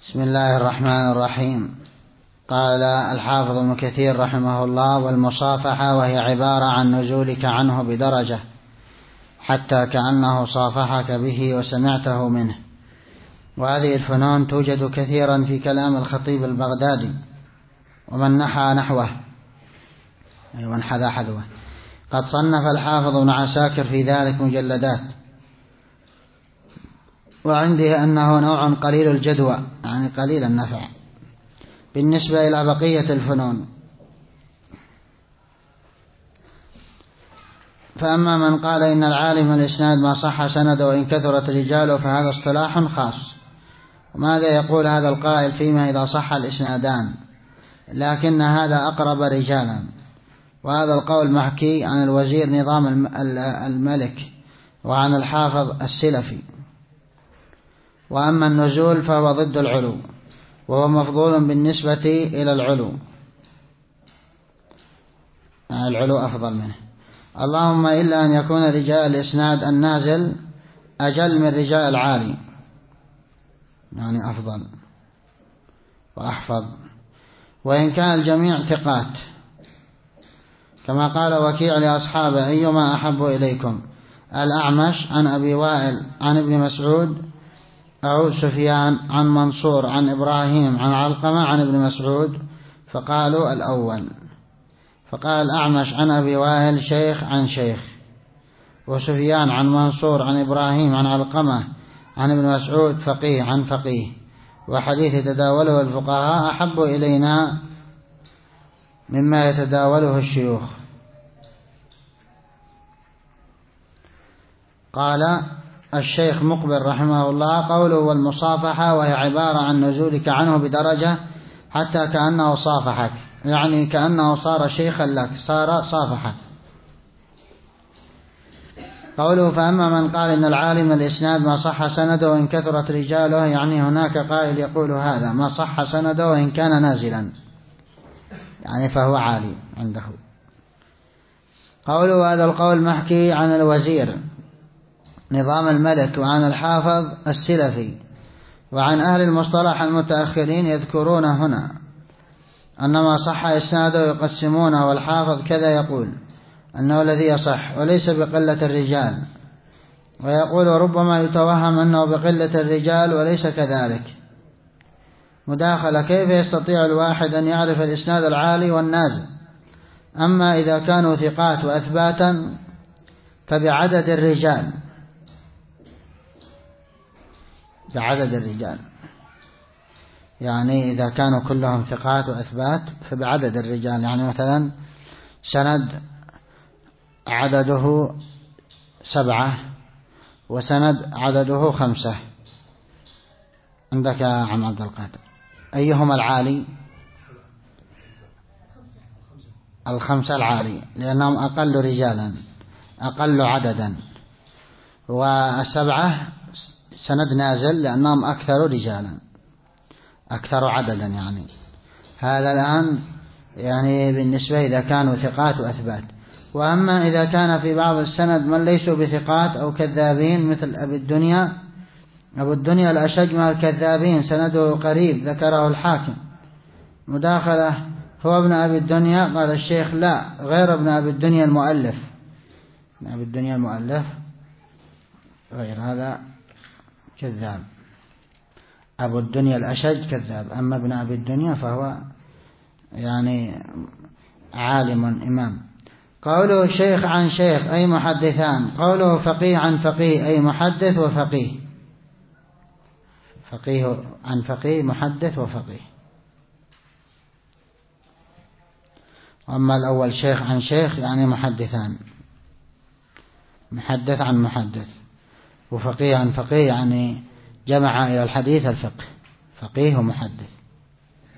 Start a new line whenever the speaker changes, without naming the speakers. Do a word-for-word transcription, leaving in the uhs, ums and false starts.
بسم الله الرحمن الرحيم. قال الحافظ ابن كثير رحمه الله: والمصافحة وهي عبارة عن نزولك عنه بدرجة حتى كأنه صافحك به وسمعته منه. وهذه الفنون توجد كثيرا في كلام الخطيب البغدادي ومن نحى نحوه ومن حذا حذوه. قد صنف الحافظ ابن عساكر في ذلك مجلدات، وعنده أنه نوع قليل الجدوى، يعني قليل النفع بالنسبة إلى بقية الفنون. فأما من قال إن العالم الإسناد ما صح سنده وإن كثرت رجاله فهذا اصطلاح خاص. وماذا يقول هذا القائل فيما إذا صح الإسنادان؟ لكن هذا أقرب رجالا، وهذا القول محكي عن الوزير نظام الملك وعن الحافظ السلفي. وأما النزول فهو ضد العلو، وهو مفضول بالنسبة إلى العلو، يعني العلو أفضل منه، اللهم إلا أن يكون رجال الإسناد النازل أجل من رجال العالي، يعني أفضل وأحفظ، وإن كان الجميع ثقات، كما قال وكيع لأصحابه: أيما أحب إليكم، الأعمش عن أبي وائل عن ابن مسعود، أو سفيان عن منصور عن إبراهيم عن علقمة عن ابن مسعود؟ فقالوا الأول. فقال الأعمش عن أبي وائل شيخ عن شيخ، وسفيان عن منصور عن إبراهيم عن علقمة عن ابن مسعود فقيه عن فقيه، وحديث يتداوله الفقهاء أحب إلينا مما يتداوله الشيوخ. قال الشيخ مقبل رحمه الله: قوله والمصافحة وهي عبارة عن نزولك عنه بدرجة حتى كأنه صافحك، يعني كأنه صار شيخا لك، صار صافحك. قوله فأما من قال إن العالم الإسناد ما صح سنده وإن كثرت رجاله، يعني هناك قائل يقول هذا ما صح سنده وإن كان نازلا، يعني فهو عالي عنده. قوله هذا القول محكي عن الوزير نظام الملك وعن الحافظ السلفي، وعن أهل المصطلح المتأخرين يذكرون هنا أن ما صح إسناده يقسمونه، والحافظ كذا يقول أنه الذي يصح وليس بقلة الرجال، ويقول ربما يتوهم أنه بقلة الرجال وليس كذلك. مداخلة: كيف يستطيع الواحد أن يعرف الإسناد العالي والنازل؟ أما إذا كانوا ثقات وأثباتا فبعدد الرجال، بعدد الرجال، يعني إذا كانوا كلهم ثقات وأثبات فبعدد الرجال، يعني مثلا سند عدده سبعة وسند عدده خمسة. عندك يا عم عبد القادر، أيهما العالي؟ الخمسة العالي، لأنهم أقل رجالا أقل عددا، والسبعة سند نازل لأنهم أكثر رجالا أكثر عددا. يعني هذا الآن يعني بالنسبة إذا كانوا ثقات وأثبات. وأما إذا كان في بعض السند من ليسوا بثقات أو كذابين مثل أبي الدنيا، أبو الدنيا الأشج من الكذابين، سنده قريب ذكره الحاكم. مداخلة: هو ابن أبي الدنيا؟ قال الشيخ: لا، غير ابن أبي الدنيا المؤلف. ابن أبي الدنيا المؤلف غير هذا كذاب، أبو الدنيا الأشج كذاب، أما ابن أبي الدنيا فهو يعني عالم إمام. قوله شيخ عن شيخ أي محدثان. قوله فقيه عن فقيه أي محدث وفقيه، فقيه عن فقيه محدث وفقيه. أما الأول شيخ عن شيخ يعني محدثان، محدث عن محدث، وفقيه عن فقيه يعني جمع إلى الحديث الفقه، فقيه ومحدث.